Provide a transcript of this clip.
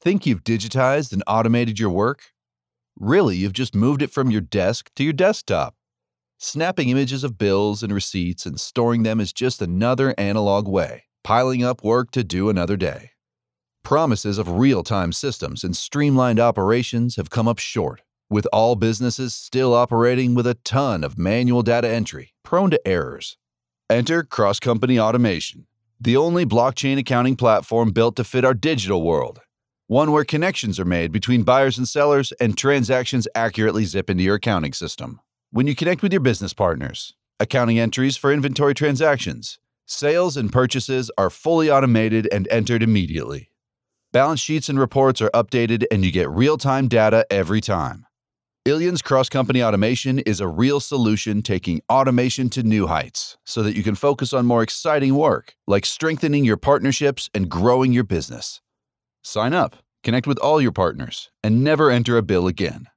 Think you've digitized and automated your work? Really, you've just moved it from your desk to your desktop. Snapping images of bills and receipts and storing them is just another analog way, piling up work to do another day. Promises of real-time systems and streamlined operations have come up short, with all businesses still operating with a ton of manual data entry, prone to errors. Enter Cross-Company Automation, the only blockchain accounting platform built to fit our digital world. One where connections are made between buyers and sellers and transactions accurately zip into your accounting system. When you connect with your business partners, accounting entries for inventory transactions, sales and purchases are fully automated and entered immediately. Balance sheets and reports are updated and you get real-time data every time. Ilion's Cross-Company Automation is a real solution taking automation to new heights so that you can focus on more exciting work like strengthening your partnerships and growing your business. Sign up, connect with all your partners, and never enter a bill again.